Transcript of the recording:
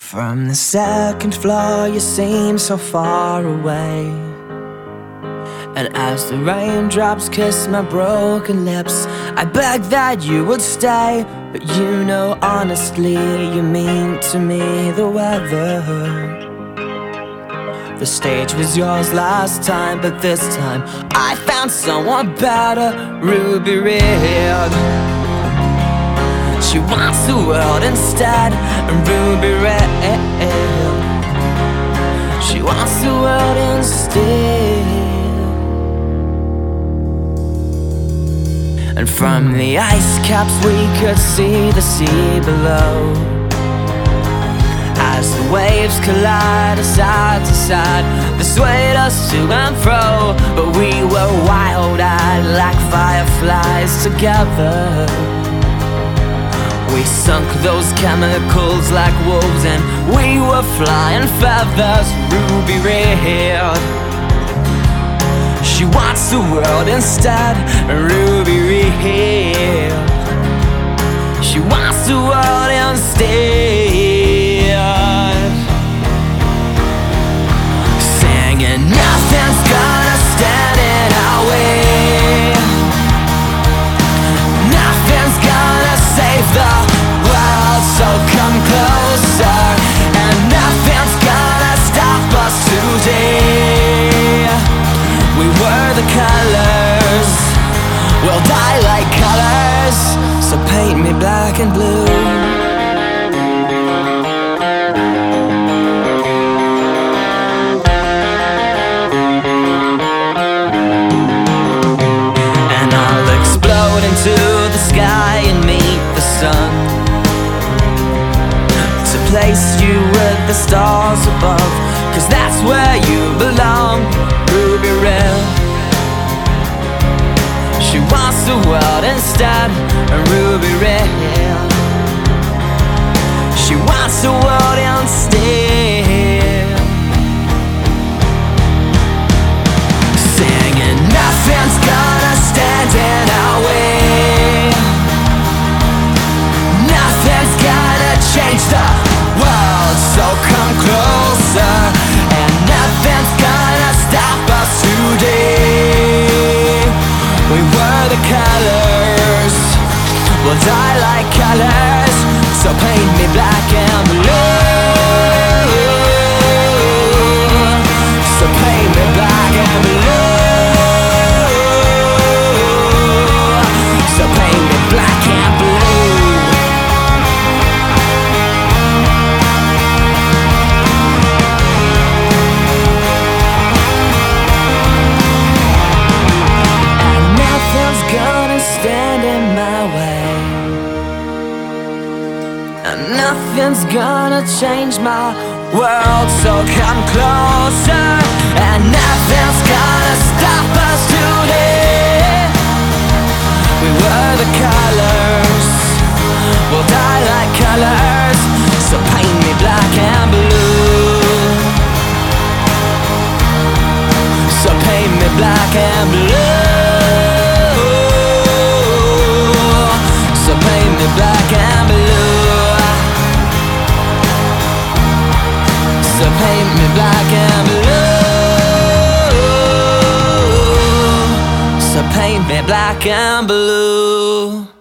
From the second floor you seem so far away, and as the raindrops kiss my broken lips, I beg that you would stay. But you know honestly you mean to me the weather. The stage was yours last time, but this time I found someone better. Ruby Red, she wants the world instead. Ruby Red, she wants the world instead. And from the ice caps we could see the sea below, as the waves collide side to side. They swayed us to and fro, but we were wild-eyed like fireflies together. We sunk those chemicals like wolves, and we were flying feathers. Ruby Red, she wants the world instead. Ruby Red, she wants the world instead. Singing, nothing's gonna stand in our way, nothing's gonna save the world, so come closer. And nothing's gonna stop us today. We were the colors, we'll die like colors, so paint me black and blue. And I'll explode into the sky and meet the sun, to place you with the stars above, 'cause that's where you belong. Ruby Red, she wants the world instead. Ruby Red, she wants the world instead. Singing, nothing's gonna stand in our way, nothing's gonna change the world, so come closer. And nothing's gonna stop us today. We were the colors, we'll die like colors, so paint me black and blue. So paint me black and blue. So paint me black and blue. Nothing's gonna change my world, so come closer. And nothing's gonna stop us today. We were the colors, we'll die like colors, so paint me black and blue. So paint me black and blue. So paint me black and blue. So paint me black and blue. So paint me black and blue.